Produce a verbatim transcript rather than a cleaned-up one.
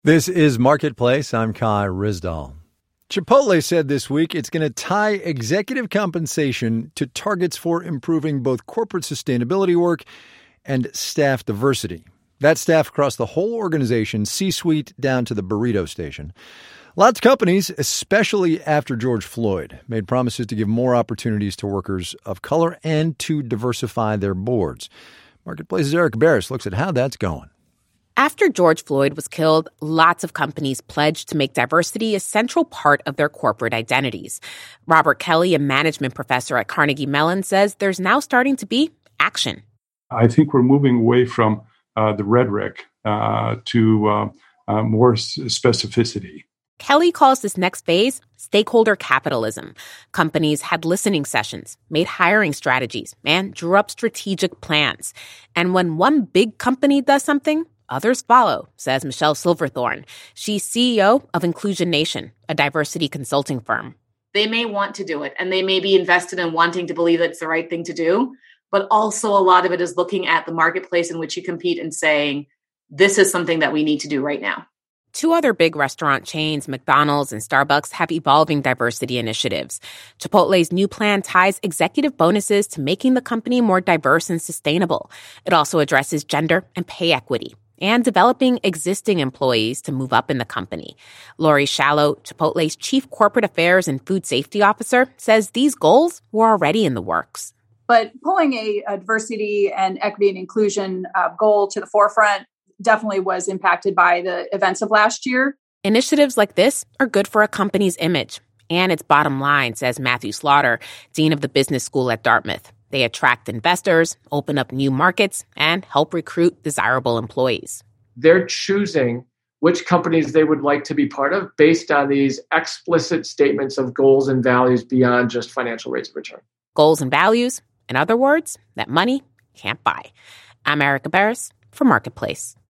This is Marketplace. I'm Kai Rizdal. Chipotle said this week it's going to tie executive compensation to targets for improving both corporate sustainability work and staff diversity. That's staff across the whole organization, C-suite down to the burrito station. Lots of companies, especially after George Floyd, made promises to give more opportunities to workers of color and to diversify their boards. Marketplace's Eric Barris looks at how that's going. After George Floyd was killed, lots of companies pledged to make diversity a central part of their corporate identities. Robert Kelly, a management professor at Carnegie Mellon, says there's now starting to be action. I think we're moving away from uh, the rhetoric uh, to uh, uh, more s- specificity. Kelly calls this next phase stakeholder capitalism. Companies had listening sessions, made hiring strategies, and drew up strategic plans. And when one big company does something, others follow, says Michelle Silverthorne. She's C E O of Inclusion Nation, a diversity consulting firm. They may want to do it, and they may be invested in wanting to believe that it's the right thing to do. But also a lot of it is looking at the marketplace in which you compete and saying, this is something that we need to do right now. Two other big restaurant chains, McDonald's and Starbucks, have evolving diversity initiatives. Chipotle's new plan ties executive bonuses to making the company more diverse and sustainable. It also addresses gender and pay equity and developing existing employees to move up in the company. Lori Shallow, Chipotle's chief corporate affairs and food safety officer, says these goals were already in the works. But pulling a, a diversity and equity and inclusion uh, goal to the forefront definitely was impacted by the events of last year. Initiatives like this are good for a company's image and its bottom line, says Matthew Slaughter, dean of the business school at Dartmouth. They attract investors, open up new markets, and help recruit desirable employees. They're choosing which companies they would like to be part of based on these explicit statements of goals and values beyond just financial rates of return. Goals and values, in other words, that money can't buy. I'm Erica Barris for Marketplace.